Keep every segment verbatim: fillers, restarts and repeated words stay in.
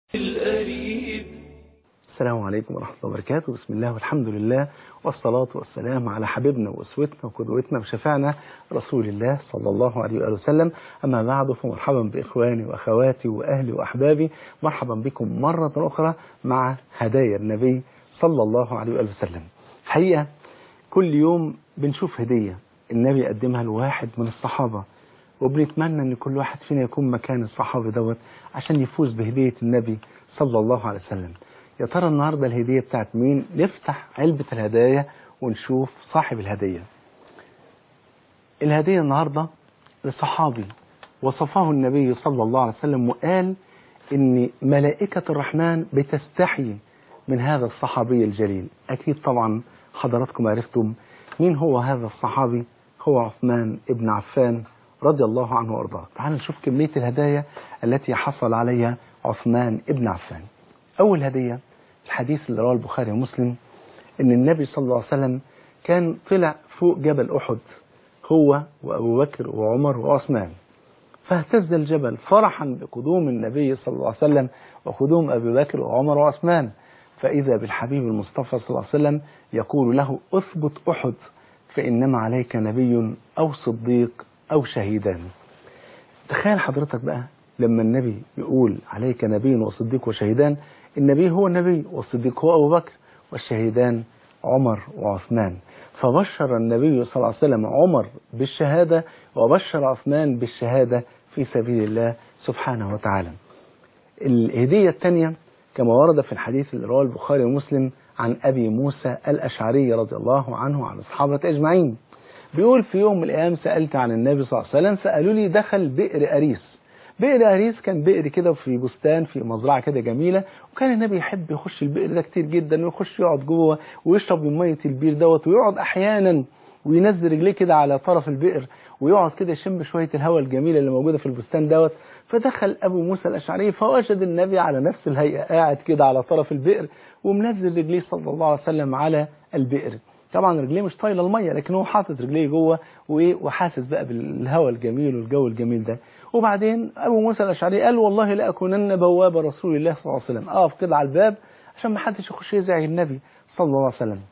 السلام عليكم ورحمة الله وبركاته. بسم الله والحمد لله والصلاة والسلام على حبيبنا وأسوتنا وقدوتنا وشفعنا رسول الله صلى الله عليه وآله وسلم. أما بعد، فمرحبا بإخواني وأخواتي وأهلي وأحبابي، مرحبا بكم مرة أخرى مع هدايا النبي صلى الله عليه وآله وسلم. حقيقة كل يوم بنشوف هدية النبي قدمها لواحد من الصحابة، وبنتمنى أن كل واحد فينا يكون مكان الصحابي دوت عشان يفوز بهدية النبي صلى الله عليه وسلم. يا ترى النهاردة الهدية بتاعت مين؟ نفتح علبة الهدايا ونشوف صاحب الهدية. الهدية النهاردة لصحابي وصفه النبي صلى الله عليه وسلم، وقال إن ملائكة الرحمن بتستحي من هذا الصحابي الجليل. أكيد طبعا حضراتكم عرفتم مين هو هذا الصحابي. هو عثمان ابن عفان رضي الله عنه وارضاه. تعالوا نشوف كمية الهدايا التي حصل عليها عثمان ابن عفان. أول هدية الحديث اللي رواه البخاري ومسلم، إن النبي صلى الله عليه وسلم كان طلع فوق جبل أحد هو وأبو بكر وعمر وعثمان، فاهتز الجبل فرحا بقدوم النبي صلى الله عليه وسلم وقدوم أبي بكر وعمر وعثمان، فإذا بالحبيب المصطفى صلى الله عليه وسلم يقول له: اثبت أحد فإنما عليك نبي أو صديق أو شهيدان. تخيل حضرتك بقى لما النبي يقول عليك نبي وصديق وشهيدان، النبي هو النبي والصديق هو أبو بكر والشهيدان عمر وعثمان. فبشر النبي صلى الله عليه وسلم عمر بالشهادة وبشر عثمان بالشهادة في سبيل الله سبحانه وتعالى. الهدية الثانية كما ورد في الحديث اللي رواه البخاري ومسلم عن أبي موسى الأشعري رضي الله عنه وعن الصحابة أجمعين، بيقول: في يوم من الأيام سألت عن النبي صلى الله عليه وسلم فقالوا لي دخل بئر أريس. بئر أريس كان بئر كده في بستان في مزرعة كده جميلة، وكان النبي يحب يخش البئر ده كتير جدا، ويخش يقعد جوه ويشرب من مية البير دوت، ويقعد أحيانا وينزل رجليه كده على طرف البئر ويقعد كده يشم شوية الهواء الجميلة اللي موجودة في البستان دوت. فدخل أبو موسى الأشعري فوجد النبي على نفس الهيئة قاعد كده على طرف البئر ومنزل رجليه صلى الله عليه وسلم على البئر. طبعا رجليه مش طايله الميه، لكن هو حاطط رجليه جوه وحاسس بقى بالهواء الجميل والجو الجميل ده. وبعدين ابو موسى الاشعري قال: والله لاكونن بواب رسول الله صلى الله عليه وسلم، اقف كده على الباب عشان ما حدش يخش يزعج النبي صلى الله عليه وسلم.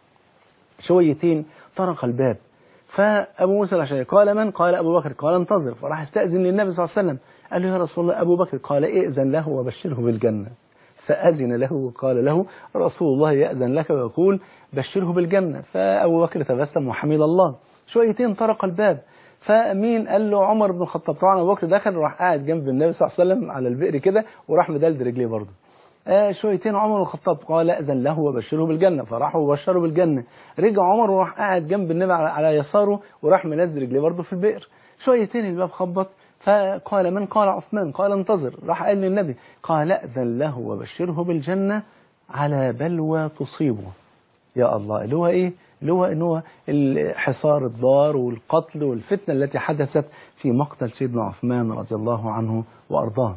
شويتين طرق الباب، فابو موسى الاشعري قال: من؟ قال: ابو بكر. قال: انتظر. فراح استاذن للنبي صلى الله عليه وسلم، قال له: يا رسول الله ابو بكر. قال: ائذن له وبشره بالجنه. فأذن له وقال له: رسول الله يأذن لك ويقول بشره بالجنة. فأبو بكر تبسم وحمد الله. شويتين طرق الباب، فمين؟ قال له: عمر بن الخطاب. طبعا أبو بكر دخل وراح قاعد جنب النبي صلى الله عليه وسلم على البئر كده وراح مدلد رجليه برضه. آه شويتين عمر بن الخطاب قال: أذن له وبشره بالجنة، فراحوا وبشروا بالجنة. رجع عمر وراح قاعد جنب النبي على يساره وراح منزل رجليه برضه في البئر. شويتين الباب خبط، فقال: من؟ قال: عثمان. قال: انتظر. راح قال للنبي، قال: أذن له وبشره بالجنة على بلوى تصيبه. يا الله، اللي هو ايه؟ اللي هو ان هو حصار الدار والقتل والفتنة التي حدثت في مقتل سيدنا عثمان رضي الله عنه وارضاه.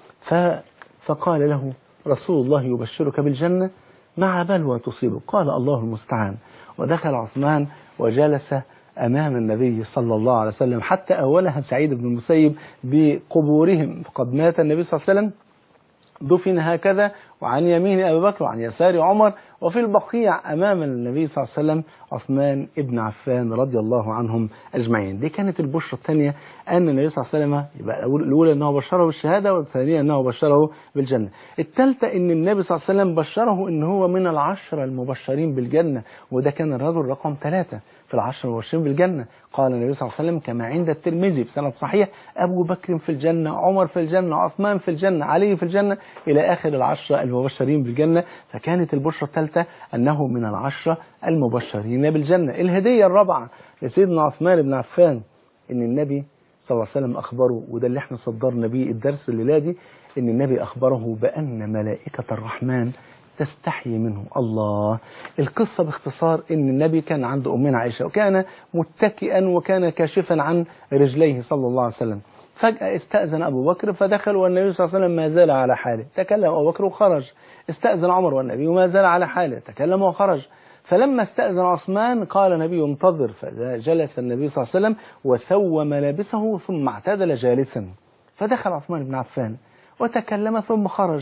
فقال له رسول الله: يبشرك بالجنة مع بلوى تصيبه. قال: الله المستعان. ودخل عثمان وجلس أمام النبي صلى الله عليه وسلم حتى أولها سعيد بن المسيب بقبورهم، فقد مات النبي صلى الله عليه وسلم دفن هكذا، وعن يمين أبي بكر وعن يسار عمر، وفي البقيع أمام النبي صلى الله عليه وسلم عثمان ابن عفان رضي الله عنهم أجمعين. دي كانت البشرة الثانية، أن النبي صلى الله عليه وسلم يبقى الأولى أنه بشره بالشهادة، والثانية أنه بشره بالجنة. الثالثة أن النبي صلى الله عليه وسلم بشره أنه هو من العشرة المبشرين بالجنة، وده كان الرجل رقم ثلاثة في العشرة المبشرين بالجنة. قال النبي صلى الله عليه وسلم كما عند الترمذي بسند صحيح: أبو بكر في الجنة، عمر في الجنة، عثمان في الجنة، علي في الجنة، إلى آخر العشرة المبشرين بالجنة. فكانت البشرة الثالثة أنه من العشرة المبشرين بالجنة. الهدية الرابعة لسيدنا عثمان بن عفان، إن النبي صلى الله عليه وسلم أخبره، وده اللي احنا صدرنا بيه الدرس الليلة دي، إن النبي أخبره بأن ملائكة الرحمن تستحي منه. الله. القصة باختصار إن النبي كان عند أمنا عائشة، وكان متكئا وكان كاشفا عن رجليه صلى الله عليه وسلم. فجأة استأذن أبو بكر فدخل، والنبي صلى الله عليه وسلم ما زال على حاله. تكلم أبو بكر وخرج. استأذن عمر والنبي وما زال على حاله، تكلم وخرج. فلما استأذن عثمان قال النبي: انتظر. فجلس النبي صلى الله عليه وسلم وسوى ملابسه ثم اعتدل جالسا. فدخل عثمان بن عفان وتكلم ثم خرج.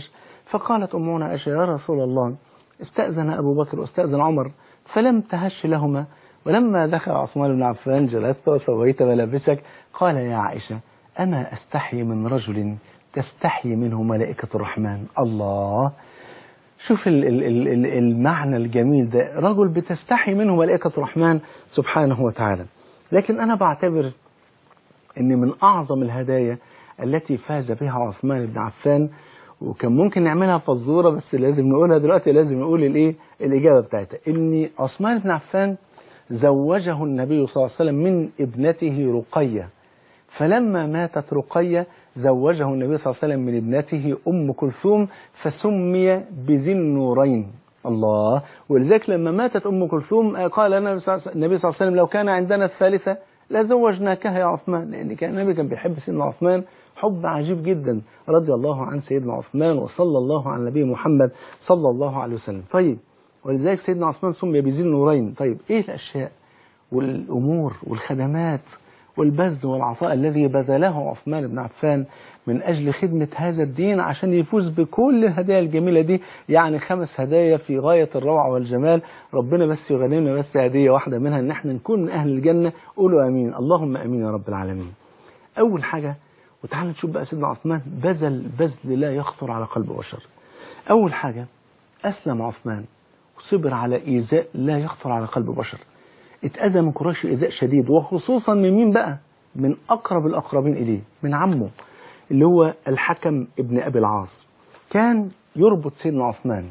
فقالت أمنا عائشة يا رسول الله استأذن أبو بكر واستأذن عمر فلم تهش لهما، ولما دخل عثمان بن عفان جلست وسويت ملابسك. قال يا عائشة أما أستحي من رجل تستحي منه ملائكة الرحمن. الله، شوف المعنى الجميل ده، رجل بتستحي منه ملائكة الرحمن سبحانه وتعالى. لكن أنا بعتبر أن من أعظم الهدايا التي فاز بها عثمان بن عفان، وكان ممكن نعملها فزورة بس لازم نقولها دلوقتي، لازم نقول الإيه الإجابة بتاعتها، أن عثمان بن عفان زوجه النبي صلى الله عليه وسلم من ابنته رقية، فلما ماتت رقية زوجه النبي صلى الله عليه وسلم من ابنته أم كلثوم فسمي بذي النورين. الله، ولذلك لما ماتت أم كلثوم قال النبي صلى الله عليه وسلم لو كان عندنا الثالثة لزوجناكها يا عثمان، لأن كان النبي كان بيحب سيدنا عثمان حب عجيب جدا رضي الله عن سيدنا عثمان، وصلى الله على النبي محمد صلى الله عليه وسلم. طيب، ولذلك سيدنا عثمان سمي بذي النورين. طيب إيه الأشياء والأمور والخدمات والبذل والعطاء الذي بذله عثمان بن عفان من أجل خدمة هذا الدين عشان يفوز بكل الهدايا الجميلة دي؟ يعني خمس هدايا في غاية الروعة والجمال. ربنا بس يغنمنا بس هدية واحدة منها، ان احنا نكون من أهل الجنة. قولوا أمين، اللهم أمين يا رب العالمين. أول حاجة، وتعالى نشوف بقى سيدنا عثمان بذل بذل لا يخطر على قلب بشر. أول حاجة، أسلم عثمان وصبر على إيذاء لا يخطر على قلب بشر. اتأذى من قريش إيذاء شديد، وخصوصا من مين بقى؟ من أقرب الأقربين إليه، من عمه اللي هو الحكم ابن أبي العاص. كان يربط سيدنا عثمان،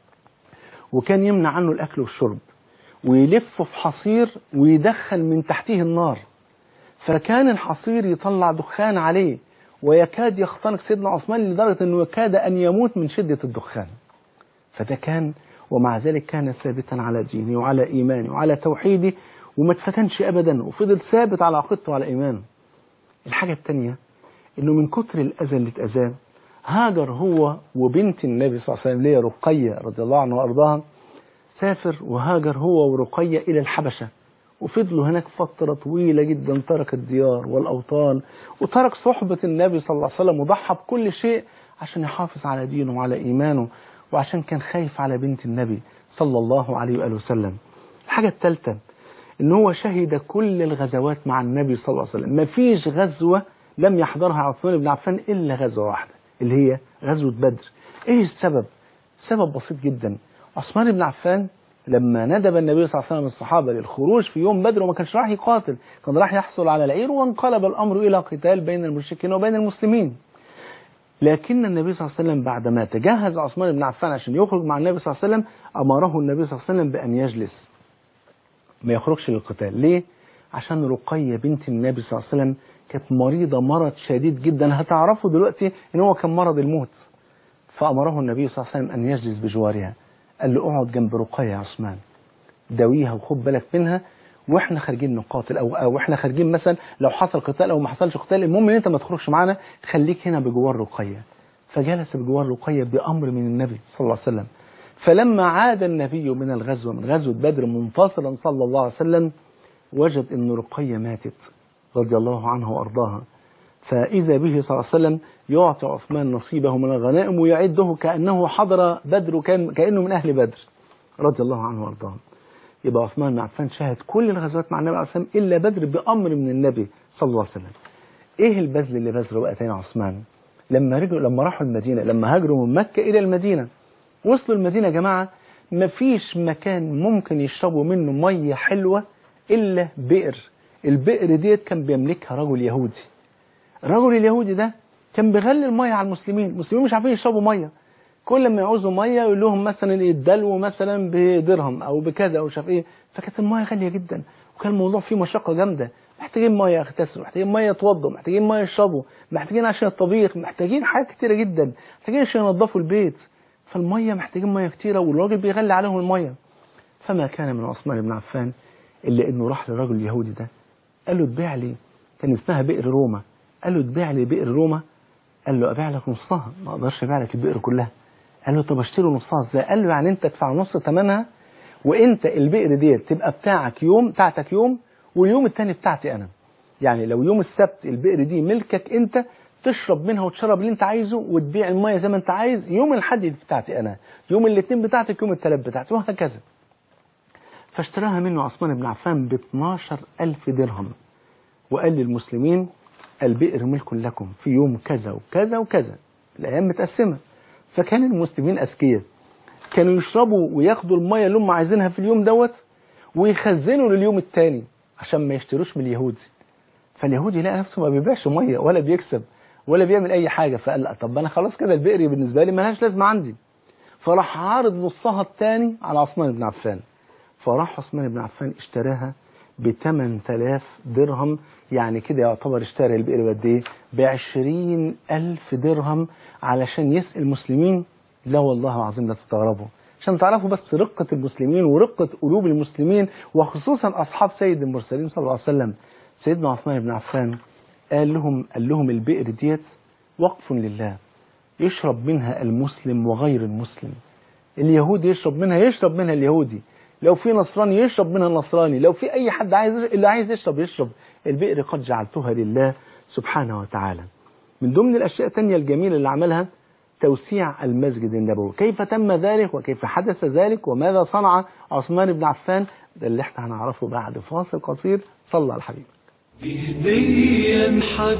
وكان يمنع عنه الأكل والشرب، ويلفه في حصير ويدخل من تحته النار، فكان الحصير يطلع دخان عليه ويكاد يختنق سيدنا عثمان لدرجة أنه يكاد أن يموت من شدة الدخان. فده كان، ومع ذلك كان ثابتا على دينه وعلى إيمانه وعلى توحيده، وما اتفتنش أبدا، وفضل ثابت على عقيدته وعلى إيمانه. الحاجة الثانية، إنه من كتر الأذى اللي اتأذاه هاجر هو وبنت النبي صلى الله عليه وسلم اللي هي رقية رضي الله عنها وأرضاها، سافر وهاجر هو ورقية إلى الحبشة، وفضلوا هناك فترة طويلة جدا، ترك الديار والأوطان وترك صحبة النبي صلى الله عليه وسلم، وضحى بكل شيء عشان يحافظ على دينه وعلى إيمانه، وعشان كان خايف على بنت النبي صلى الله عليه وآله وسلم. الحاجة الثالثة، إن هو شهد كل الغزوات مع النبي صلى الله عليه وسلم. ما فيش غزوة لم يحضرها عثمان بن عفان إلا غزوة واحدة، اللي هي غزوة بدر. إيه السبب؟ سبب بسيط جدا. عثمان بن عفان لما ندب النبي صلى الله عليه وسلم الصحابة للخروج في يوم بدر، وما كانش راح يقاتل، كان راح يحصل على العير، وانقلب الأمر إلى قتال بين المشركين وبين المسلمين. لكن النبي صلى الله عليه وسلم بعدما تجهز عثمان بن عفان عشان يخرج مع النبي صلى الله عليه وسلم، أمره النبي صلى الله عليه وسلم بأن يجلس ما يخرجش للقتال. ليه؟ عشان رقية بنت النبي صلى الله عليه وسلم كانت مريضة مرض شديد جدا، هتعرفوا دلوقتي ان هو كان مرض الموت. فأمره النبي صلى الله عليه وسلم أن يجلس بجوارها، قال له اقعد جنب رقية يا عثمان، داويها وخد بالك منها، واحنا خارجين نقاتل، او او احنا خارجين مثلا لو حصل قتال او ما حصلش قتال، المهم ان انت ما تخرجش معانا، خليك هنا بجوار رقية. فجلس بجوار رقية بأمر من النبي صلى الله عليه وسلم. فلما عاد النبي من الغزوة من غزوة بدر منتصرا صلى الله عليه وسلم، وجد ان رقية ماتت رضي الله عنها وأرضاها. فإذا به صلى الله عليه وسلم يعطي عثمان نصيبه من الغنائم ويعده كأنه حضر بدر، وكان كأنه من أهل بدر رضي الله عنه وأرضاه. يبقى عثمان بن عفان شاهد كل الغزوات مع النبي عليه الصلاة والسلام إلا بدر بأمر من النبي صلى الله عليه وسلم. إيه البذل اللي بذله بقى تاني عثمان؟ لما رجعوا لما راحوا المدينة، لما هاجروا من مكة إلى المدينة، وصلوا المدينة يا جماعة مفيش مكان ممكن يشربوا منه مية حلوة إلا بئر. البئر ديت كان بيملكها رجل يهودي. الرجل اليهودي ده كان بيغلي المية على المسلمين، المسلمين مش عارفين يشربوا مية، كل ما يعوزوا مية يقول لهم مثلا يدلوا مثلا بدرهم او بكذا او شاف ايه. فكانت المية غالية جدا، وكان الموضوع فيه مشقة جامدة، محتاجين مية يغتسلوا، محتاجين مية يتوضوا، محتاجين مية يشربوا، محتاجين عشان الطبيخ، محتاجين حاجات كتيرة جدا، محتاجين عشان ينظفوا البيت. فالمية محتاجين مية كتيرة، والراجل بيغلي عليهم المية. فما كان من عثمان بن عفان إلا إنه راح للرجل اليهودي ده، قال له تبيع لي، كان اسمها بئر روما، قال له تبيع لي بئر روما. قال له أبيع لك نصها، ما أقدرش أبيع لك البئر كلها. قال له طب اشتري نصها ازاي؟ قال له يعني أنت تدفع نص ثمنها، وأنت البئر دي تبقى بتاعك يوم بتاعتك يوم، واليوم الثاني بتاعتي أنا. يعني لو يوم السبت البئر دي ملكك أنت، تشرب منها وتشرب اللي انت عايزه وتبيع المية زي ما انت عايز، يوم الحد بتاعتي انا، يوم الاثنين بتاعتك، يوم الثلاث بتاعتي، وهكذا. فاشتراها منه عثمان بن عفان ب اثناشر ألف درهم، وقال للمسلمين البئر ملك لكم في يوم كذا وكذا وكذا، الأيام متقسمة. فكان المسلمين أذكياء، كانوا يشربوا وياخدوا المية اللي هم عايزينها في اليوم دوت ويخزنوا لليوم الثاني عشان ما يشتروش من اليهودي. فاليهودي لقى نفسه ما بيبيعش مية ولا بيكسب ولا بيعمل أي حاجة، فقال لا طب أنا خلاص كده البئر بالنسبة لي ملهاش لازمة عندي. فراح عارض نصها الثاني على عثمان بن عفان، فراح عثمان بن عفان اشتراها ب ثمانية آلاف درهم، يعني كده يعتبر اشترى البئر بقد ايه؟ ب عشرين ألف درهم علشان يسقي المسلمين. لا والله العظيم لا تستغربوا، عشان تعرفوا بس رقة المسلمين ورقة قلوب المسلمين، وخصوصا أصحاب سيد المرسلين صلى الله عليه وسلم. سيدنا عثمان بن عفان قال لهم قال لهم البئر ديت وقف لله، يشرب منها المسلم وغير المسلم. اليهودي يشرب منها يشرب منها اليهودي، لو في نصراني يشرب منها النصراني، لو في أي حد عايز اللي عايز يشرب يشرب. البئر قد جعلتها لله سبحانه وتعالى. من ضمن الأشياء الثانية الجميلة اللي عملها توسيع المسجد النبوي. كيف تم ذلك وكيف حدث ذلك وماذا صنع عثمان بن عفان؟ ده اللي احنا هنعرفه بعد فاصل قصير. صلى على حبيبك. بهديا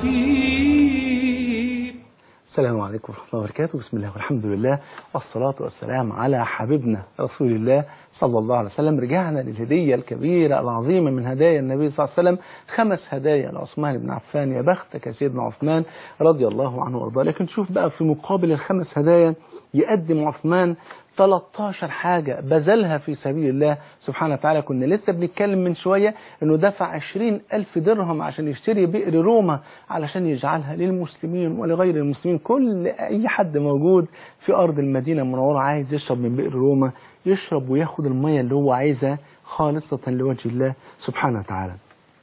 حبيب. السلام عليكم ورحمة الله وبركاته. بسم الله والحمد لله والصلاة والسلام على حبيبنا رسول الله صلى الله عليه وسلم. رجعنا للهدية الكبيرة العظيمة من هدايا النبي صلى الله عليه وسلم، خمس هدايا لعثمان بن عفان. يا بختك يا سيدنا عثمان رضي الله عنه وارضاه. لكن شوف بقى في مقابل الخمس هدايا يقدم عثمان ثلاثة عشر حاجة بذلها في سبيل الله سبحانه وتعالى. كنا لسه بنتكلم من شوية انه دفع عشرين ألف درهم عشان يشتري بئر روما علشان يجعلها للمسلمين ولغير المسلمين. كل اي حد موجود في ارض المدينة المنورة عايز يشرب من بئر روما يشرب وياخد المية اللي هو عايزها خالصة لوجه الله سبحانه وتعالى.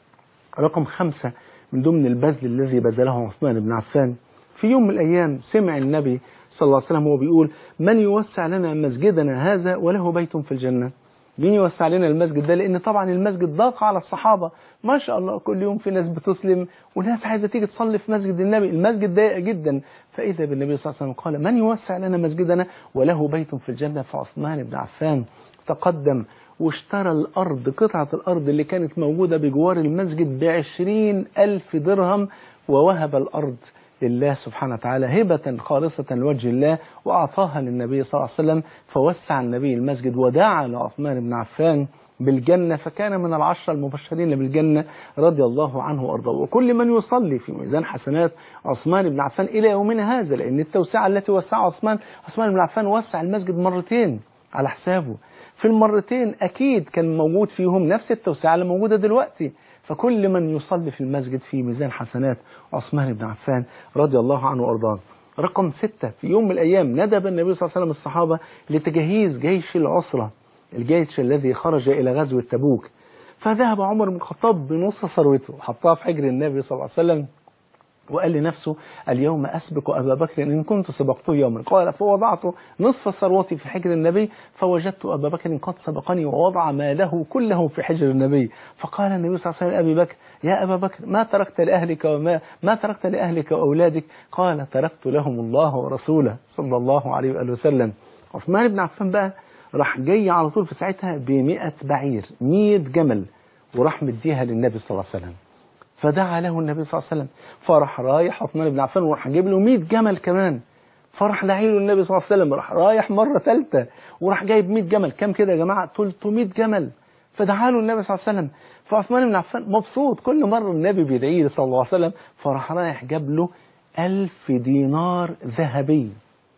رقم خمسة من ضمن البذل الذي بذله عثمان بن عفان، في يوم من الأيام سمع النبي صلى الله عليه وسلم وهو بيقول من يوسع لنا مسجدنا هذا وله بيت في الجنة. مين يوسع لنا المسجد ده؟ لأن طبعا المسجد ضاق على الصحابة، ما شاء الله كل يوم في ناس بتسلم وناس عايزة تيجي تصلي في مسجد النبي، المسجد ضيق جدا. فإذا بالنبي صلى الله عليه وسلم قال من يوسع لنا مسجدنا وله بيت في الجنة. فعثمان بن عفان تقدم واشترى الأرض، قطعة الأرض اللي كانت موجودة بجوار المسجد بعشرين ألف درهم، ووهب الأرض لله سبحانه وتعالى هبة خالصة لوجه الله، وأعطاها للنبي صلى الله عليه وسلم. فوسع النبي المسجد ودعا لعثمان بن عفان بالجنة، فكان من العشرة المبشرين بالجنة رضي الله عنه وأرضاه. وكل من يصلي في ميزان حسنات عثمان بن عفان إلى يومنا هذا، لأن التوسعة التي وسعها عثمان عثمان بن عفان وسع المسجد مرتين على حسابه. في المرتين أكيد كان موجود فيهم نفس التوسعة اللي موجودة دلوقتي، فكل من يصلي في المسجد في ميزان حسنات عثمان بن عفان رضي الله عنه وأرضاه. رقم ستة، في يوم من الأيام ندب النبي صلى الله عليه وسلم الصحابة لتجهيز جيش العسرة، الجيش الذي خرج إلى غزوة تبوك. فذهب عمر بن الخطاب بنص ثروته حطها في حجر النبي صلى الله عليه وسلم، وقال لنفسه اليوم أسبق أبا بكر إن كنت سبقته يوما. قال فوضعت نصف ثروتي في حجر النبي فوجدت أبا بكر قد سبقني ووضع ماله كله في حجر النبي. فقال النبي صلى الله عليه وسلم أبي بكر يا أبا بكر ما تركت لأهلك وما ما تركت لأهلك وأولادك؟ قال تركت لهم الله ورسوله صلى الله عليه وآله وسلم. عثمان بن عفان بقى راح جاي على طول في ساعتها بمئة بعير، مئة جمل، وراح مديها للنبي صلى الله عليه وسلم. فدعا له النبي صلى الله عليه وسلم، فرح رايح عثمان بن عفان وراح جايب له مئة جمل كمان. فرح داعي له النبي صلى الله عليه وسلم، راح رايح مرة ثالثة وراح جايب مئة جمل. كم كده يا جماعة؟ ثلاثمئة جمل. فدعا له النبي صلى الله عليه وسلم، فعثمان بن عفان مبسوط، كل مرة النبي بيدعي له صلى الله عليه وسلم، فراح رايح جاب له ألف دينار ذهبي،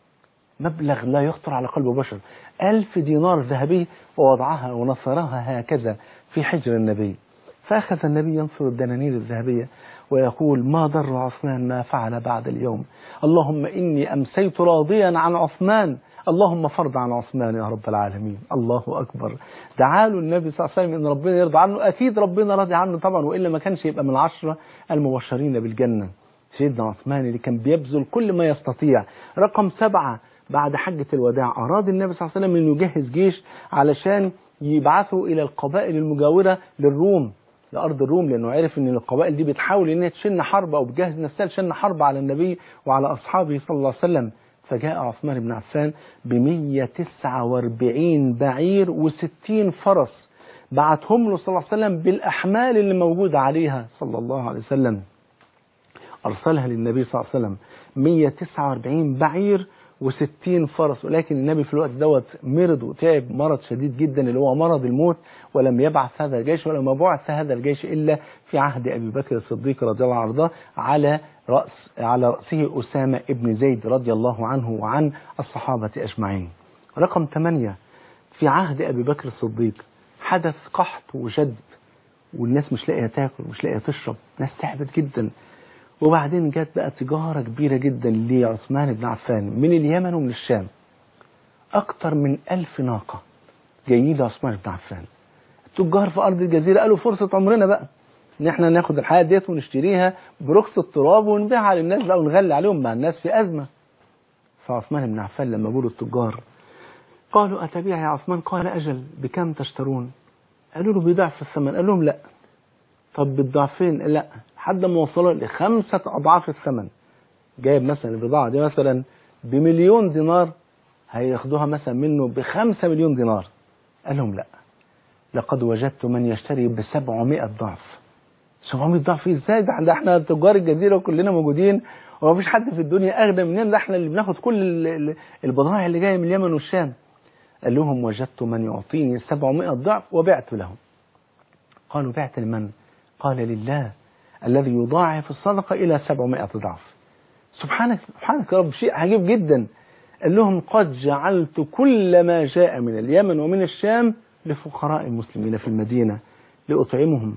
مبلغ لا يخطر على قلب بشر، ألف دينار ذهبي، ووضعها ونصرها هكذا في حجر النبي. فأخذ النبي ينصر الدنانير الذهبية ويقول ما ضر عثمان ما فعل بعد اليوم، اللهم إني أمسيت راضيا عن عثمان، اللهم فرض عن عثمان يا رب العالمين. الله أكبر. دعاله النبي صلى الله عليه وسلم إن ربنا يرضى عنه، أكيد ربنا راضي عنه طبعا، وإلا ما كانش يبقى من العشرة المبشرين بالجنة. سيدنا عثمان اللي كان بيبذل كل ما يستطيع. رقم سبعة، بعد حجة الوداع أراد النبي صلى الله عليه وسلم أن يجهز جيش علشان يبعثه إلى القبائل المجاورة للروم. لأرض الروم، لأنه عرف أن القبائل دي بتحاول أنها تشن حرب أو بتجهز نفسها لشن حرب على النبي وعلى أصحابه صلى الله عليه وسلم. فجاء عثمان بن عفان بمية تسعة واربعين بعير وستين فرس، بعتهم له صلى الله عليه وسلم بالأحمال اللي موجودة عليها صلى الله عليه وسلم. أرسلها للنبي صلى الله عليه وسلم مية تسعة واربعين بعير وستين فرس، ولكن النبي في الوقت دوت مرض وتعب مرض شديد جدا اللي هو مرض الموت، ولم يبعث هذا الجيش ولم بعث هذا الجيش إلا في عهد أبي بكر الصديق رضي الله عنه على رأس على رأسه أسامة ابن زيد رضي الله عنه وعن الصحابة أجمعين. رقم ثمانية، في عهد أبي بكر الصديق حدث قحط وجدب، والناس مش لاقيه تاكل مش لاقيه تشرب، ناس تعبت جدا. وبعدين جت بقى تجارة كبيرة جدا لعثمان بن عفان من اليمن ومن الشام، أكتر من ألف ناقة جايين لعثمان بن عفان. التجار في أرض الجزيرة قالوا فرصة عمرنا بقى إن احنا ناخد الحاجات ديت ونشتريها برخص التراب ونبيعها للناس بقى ونغلي عليهم مع الناس في أزمة. فعثمان بن عفان لما قالوا التجار قالوا أتبيع يا عثمان؟ قال أجل، بكم تشترون؟ قالوا له بضعف الثمن. قال لهم لا. طب بالضعفين؟ لا، حد ما وصلوا لخمسة أضعاف الثمن. جايب مثلا البضاعة دي مثلا بمليون دينار، هياخدوها مثلا منه بخمسة مليون دينار. قال لهم لا، لقد وجدت من يشتري بسبعمائة ضعف. سبعمائة ضعف ازاي؟ ده احنا تجار الجزيرة وكلنا موجودين ومفيش حد في الدنيا أغنى مننا، ده احنا اللي بناخد كل البضائع اللي جاية من اليمن والشام. قال لهم وجدت من يعطيني سبعمائة ضعف وبعت له. قالوا بعت لمن؟ قال لله الذي يضاعف الصدقة إلى سبعمائة ضعف. سبحانك سبحانك يا رب، شيء عجيب جدا. قال لهم قد جعلت كل ما جاء من اليمن ومن الشام لفقراء المسلمين في المدينة لأطعمهم،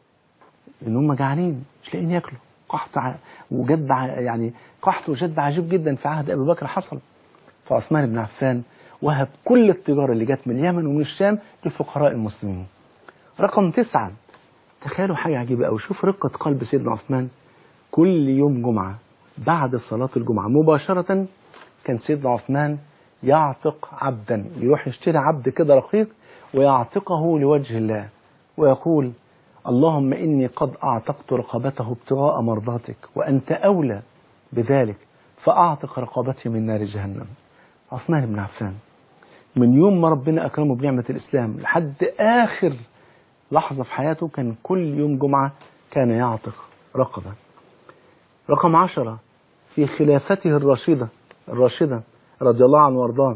لأنهم جعانين مش لاقيين ياكلوا. قحط وجد يعني قحط وجد عجيب جدا في عهد أبي بكر حصل. فعثمان بن عفان وهب كل التجارة اللي جت من اليمن ومن الشام لفقراء المسلمين. رقم تسعة، تخيلوا حاجة عجيبة أوي، شوف رقة قلب سيدنا عثمان. كل يوم جمعة بعد صلاة الجمعة مباشرة كان سيدنا عثمان يعتق عبدا، يروح يشتري عبد كده رقيق ويعتقه لوجه الله ويقول اللهم إني قد أعتقت رقبته ابتغاء مرضاتك وأنت أولى بذلك فأعتق رقبتي من نار جهنم. عثمان بن عفان من يوم ما ربنا أكرمه بنعمة الإسلام لحد آخر لحظة في حياته كان كل يوم جمعة كان يعتق رقبة. رقم عشرة، في خلافته الراشدة الراشدة رضي الله عنه وارضاه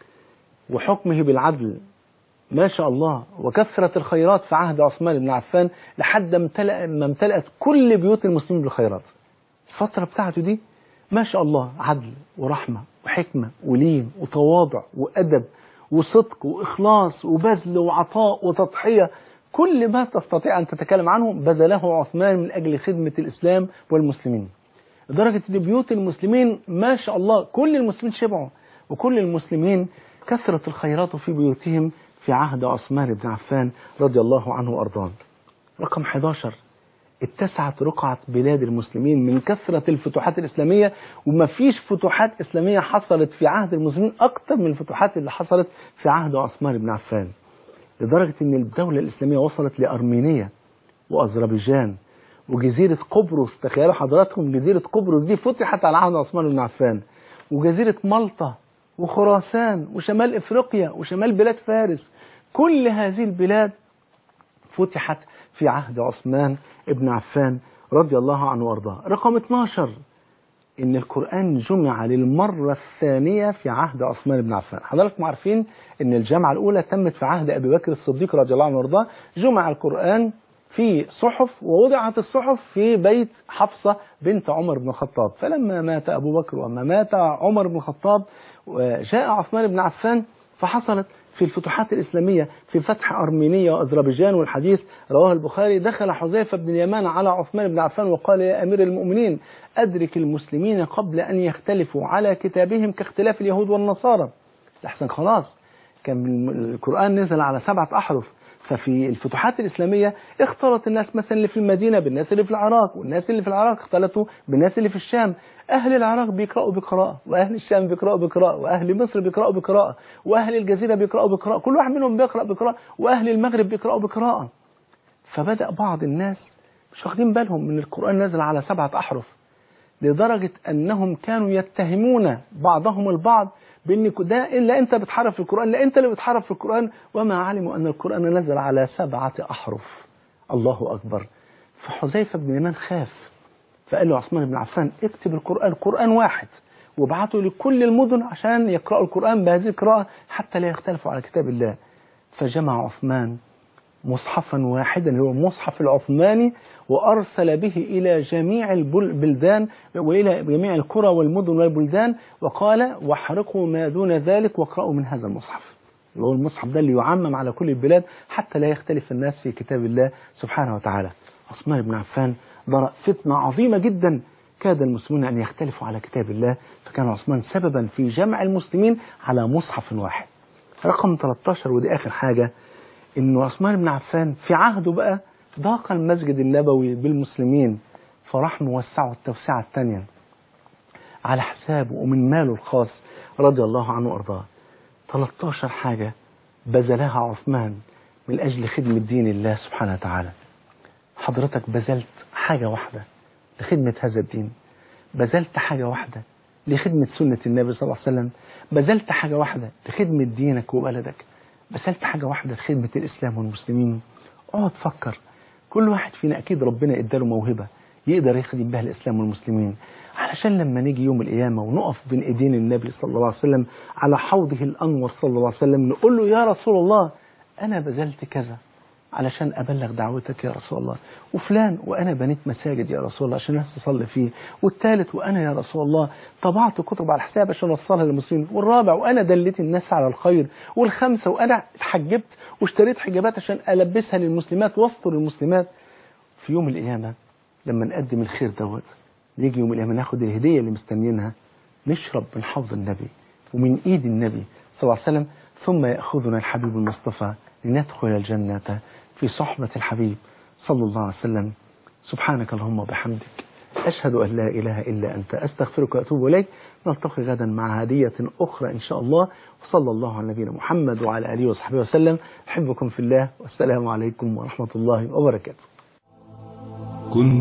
وحكمه بالعدل ما شاء الله وكثرة الخيرات في عهد عثمان بن عفان لحد ما امتلأت كل بيوت المسلمين بالخيرات. الفترة بتاعته دي ما شاء الله عدل ورحمة وحكمة ولين وتواضع وأدب وصدق وإخلاص وبذل وعطاء وتضحية، كل ما تستطيع أن تتكلم عنه بذله عثمان من أجل خدمة الإسلام والمسلمين، لدرجة أن بيوت المسلمين ما شاء الله كل المسلمين شبعوا وكل المسلمين كثرة الخيرات في بيوتهم في عهد عثمان بن عفان رضي الله عنه وأرضاه. رقم إحدى عشر، اتسعت رقعة بلاد المسلمين من كثرة الفتوحات الإسلامية، وما فيش فتوحات إسلامية حصلت في عهد المسلمين أكثر من الفتوحات اللي حصلت في عهد عثمان بن عفان، لدرجة أن الدولة الإسلامية وصلت لأرمينيا وأذربيجان وجزيرة قبرص. تخيلوا حضراتكم جزيرة قبرص دي فتحت على عهد عثمان بن عفان، وجزيرة مالطا وخراسان وشمال إفريقيا وشمال بلاد فارس، كل هذه البلاد فتحت في عهد عثمان بن عفان رضي الله عنه وارضاه. رقم اثناشر، إن القرآن جمع للمرة الثانية في عهد عثمان بن عفان. حضراتكم عارفين إن الجمعة الأولى تمت في عهد أبي بكر الصديق رضي الله عنه وارضاه، جمع القرآن في صحف ووضعت الصحف في بيت حفصة بنت عمر بن الخطاب. فلما مات أبو بكر وما مات عمر بن الخطاب جاء عثمان بن عفان، فحصلت في الفتوحات الإسلامية في فتح أرمينيا وأذربيجان، والحديث رواه البخاري. دخل حذيفة بن اليمان على عثمان بن عفان وقال يا أمير المؤمنين أدرك المسلمين قبل أن يختلفوا على كتابهم كاختلاف اليهود والنصارى. لحسن خلاص كان القرآن نزل على سبعة أحرف، ففي الفتوحات الإسلامية اختلط الناس مثلا اللي في المدينة بالناس اللي في العراق، والناس اللي في العراق اختلطوا بالناس اللي في الشام. أهل العراق بيقرأوا بقراءة، وأهل الشام بيقرأوا بقراءة، وأهل مصر بيقرأوا بقراءة، وأهل الجزيرة بيقرأوا بقراءة، كل واحد منهم بيقرأ بقراءة، وأهل المغرب بيقرأوا بقراءة. فبدأ بعض الناس مش واخدين بالهم من القرآن نزل على سبعة أحرف، لدرجة أنهم كانوا يتهمون بعضهم البعض بأن ده إلا أنت بتحرف في القرآن، لا أنت اللي بتحرف في القرآن، وما علموا أن القرآن نزل على سبعة أحرف. الله أكبر. فحذيفة بن اليمان خاف، فقال له عثمان بن عفان اكتب القرآن، القرآن واحد، وابعته لكل المدن عشان يقرأوا القرآن بهذه القراءة حتى لا يختلفوا على كتاب الله. فجمع عثمان مصحفا واحدا هو المصحف العثماني، وأرسل به إلى جميع البلدان وإلى جميع القرى والمدن والبلدان، وقال واحرقوا ما دون ذلك واقرأوا من هذا المصحف. هو المصحف ده اللي يعمم على كل البلاد حتى لا يختلف الناس في كتاب الله سبحانه وتعالى. عثمان بن عفان ضرأ فتنة عظيمة جدا، كاد المسلمون أن يختلفوا على كتاب الله، فكان عثمان سببا في جمع المسلمين على مصحف واحد. رقم ثلاثة عشر ودي آخر حاجة، إنه عثمان بن عفان في عهده بقى ضاق المسجد النبوي بالمسلمين، فراح موسعه التوسعة الثانية على حسابه ومن ماله الخاص رضي الله عنه وأرضاه. ثلاثة عشر حاجة بذلها عثمان من أجل خدمة دين الله سبحانه وتعالى. حضرتك بذلت حاجة واحدة لخدمة هذا الدين، بذلت حاجة واحدة لخدمة سنة النبي صلى الله عليه وسلم، بذلت حاجة واحدة لخدمة دينك وبلدك، بذلت حاجة واحدة لخدمة الإسلام والمسلمين. اقعد فكر، كل واحد فينا أكيد ربنا اداله موهبة يقدر يخدم بها الإسلام والمسلمين، علشان لما نيجي يوم القيامة ونقف بين ايدين النبي صلى الله عليه وسلم على حوضه الأنور صلى الله عليه وسلم نقول له يا رسول الله أنا بذلت كذا علشان أبلغ دعوتك يا رسول الله، وفلان وأنا بنيت مساجد يا رسول الله عشان الناس تصلي فيه، والثالث وأنا يا رسول الله طبعت كتب على الحساب عشان أوصلها للمسلمين، والرابع وأنا دليت الناس على الخير، والخامسة وأنا اتحجبت واشتريت حجابات عشان ألبسها للمسلمات واستر المسلمات. في يوم القيامة لما نقدم الخير دوت، يجي يوم القيامة ناخد الهدية اللي مستنيينها، نشرب من حوض النبي ومن إيد النبي صلى الله عليه وسلم، ثم يأخذنا الحبيب المصطفى لندخل الجنة في صحبة الحبيب صلى الله عليه وسلم. سبحانك اللهم وبحمدك أشهد أن لا إله إلا أنت أستغفرك وأتوب إليك. نلتقي غدا مع هدية أخرى إن شاء الله، وصلى الله على نبينا محمد وعلى آله وصحبه وسلم. أحبكم في الله، والسلام عليكم ورحمة الله وبركاته.